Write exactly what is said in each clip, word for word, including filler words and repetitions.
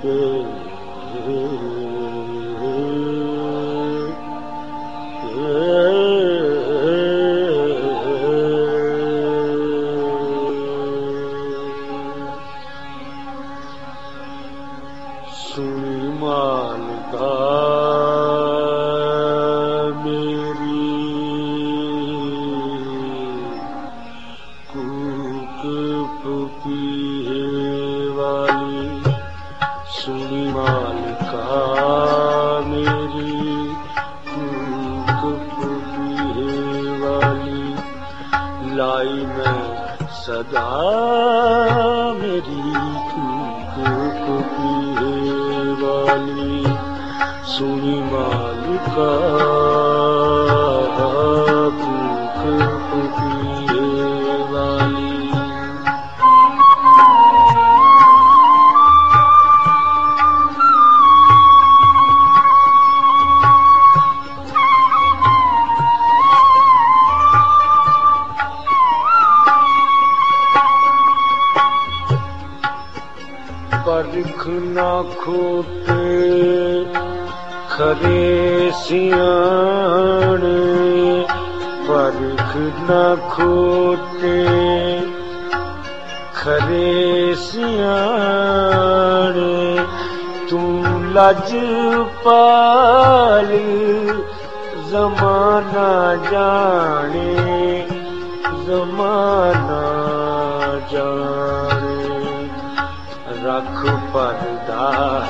सदा मेरी कूक पिए वाली सुनी मालिका कूक पिए वाली। परख ना खोटे खरे सियाणे, परख ना खोटे खरे सियाणे, तू लज पाल जमाना जाने, जमाना जाने। रख पर्दा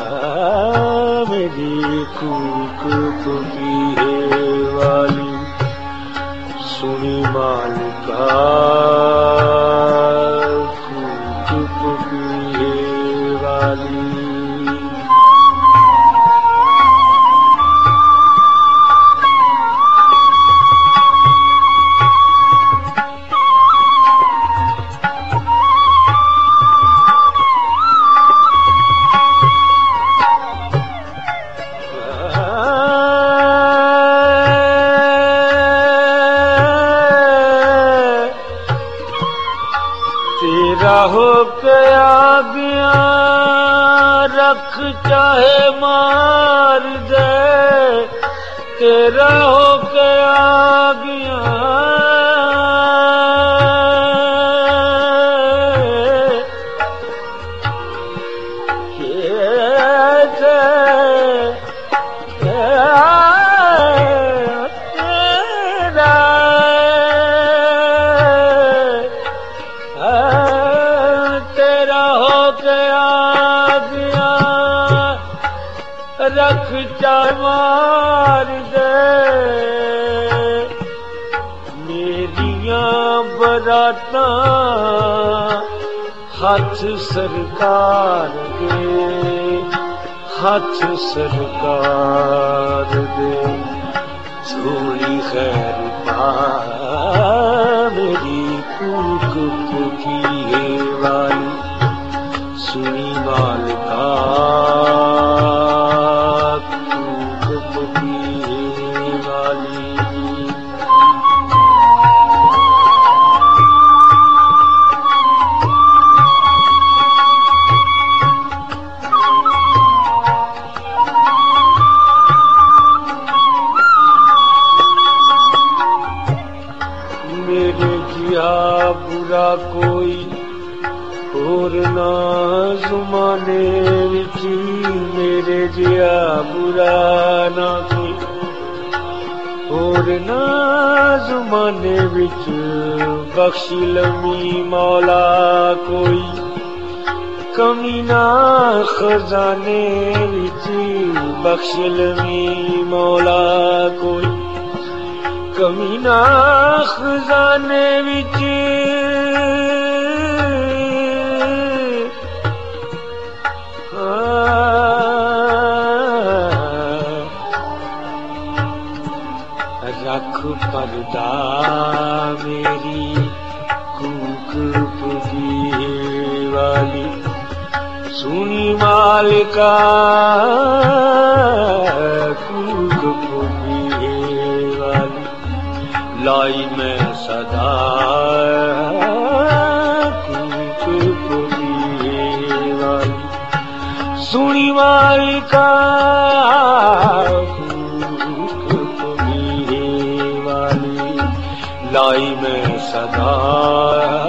मेरी कूक पिए वाली सुनी मालिका कूक पिए वाली। तेरा हो गया गया रख चाहे मार दे, तेरा हो गया गया रख चाहे मार दे। मेरियां बरातां हाथ सरकार दे, हाथ सरकार दे। थोड़ी खैर पा मेरी कूक पिए वाली सुनी मालिका बुरा कोई और ना ज़माने विच, मेरे जिया बुरा ना कोई और ना ज़माने विच। बख्श लमी मौला कोई कमी ना खजाने विच, बख्श लमी मौला कोई कमी ना खजाने विच। रख पर्दा मेरी कूक पिए वाली सुनी मालिका कूक पिए वाली। लाई मैं सदा कूक पिए वाली सुनी माई का वाली लाई में सदा